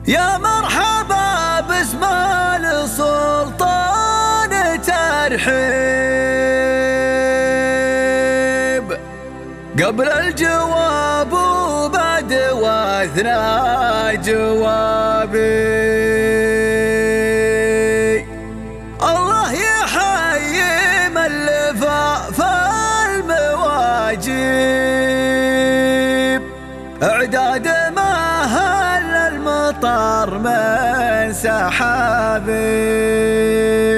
يا مرحبا باسم السلطان ترحيب، قبل الجواب وبعد واثناء جوابي. الله يحيي من لفاف المواجيب، اعداد ما هل المطر من سحابي.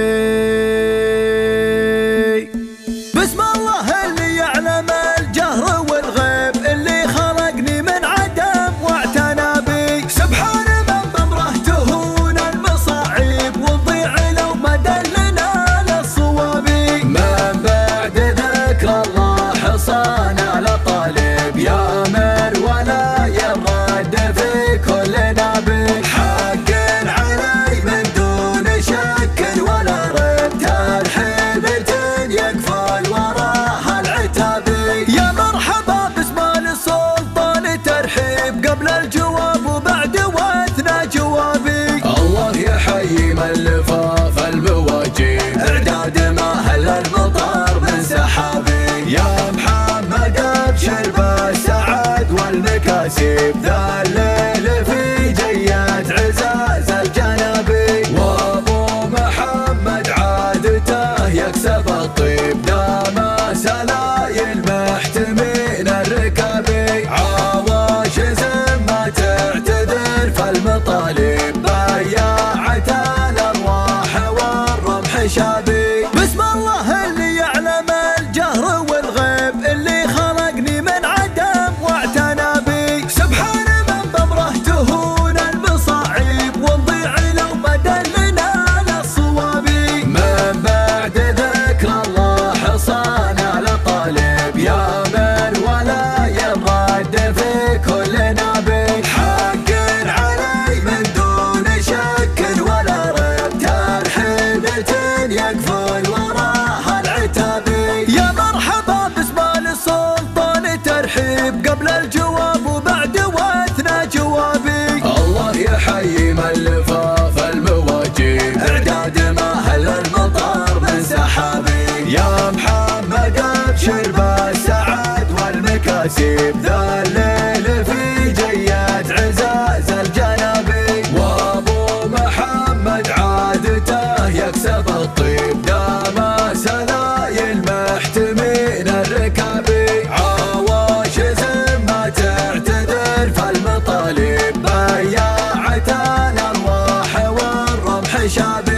بسم الله اللي يعلم الجهر والغيب، اللي خلقني من عدم واعتنى بي. سبحان من بأمره تهون المصاعب، وتضيع لو ما دلنا للصواب. من بعد ذكر الله حصانا لطالب، يامر ولا يرد في كل نبي. حق علي من دون شك ولا ريب، ترحيب يقفل وراها العتاب. يا مرحبا باسم السلطان ترحيب، قبل الجواب وبعد واثناء جوابي. الله يحيي من لفاف المواجيب، اعداد ما هل المطر من سحابي. يا محمد ابشر بالسعد والمكاسب، ذا الليل في جيات عزاز الجنابي. وابو محمد عادته يكسب الطيب، دام سلايل محتمين الركابي. عواش ما تعتذر فالمطالب، بياعة الارواح والرمح شابي. بسم الله اللي يعلم الجهر والغيب، اللي خلقني من عدم واعتنى بي. سبحان من بأمره تهون المصاعب، ونضيع لو ما دلنا للصواب. من بعد ذكر الله حصانا لطالب، يامر ولا يرد في كل نبي. حق علي من دون شك ولا ريب، ترحيبة يقفل وراها العتاب. يا مرحبا باسم السلطان ترحيب، قبل الجواب وبعد واثناء جوابي. الله يحيي من لفاف المواجيب، اعداد ما هل المطر من سحابي. يا محمد ابشر بالسعد والمكاسب، ذا الليل في جيات عزاز الجنابي. وابو محمد عادته يكسب الطيب، دام سلايل محتمين الركابي. عواش ما تعتذر فالمطالب، بياعة الارواح والرمح شابي.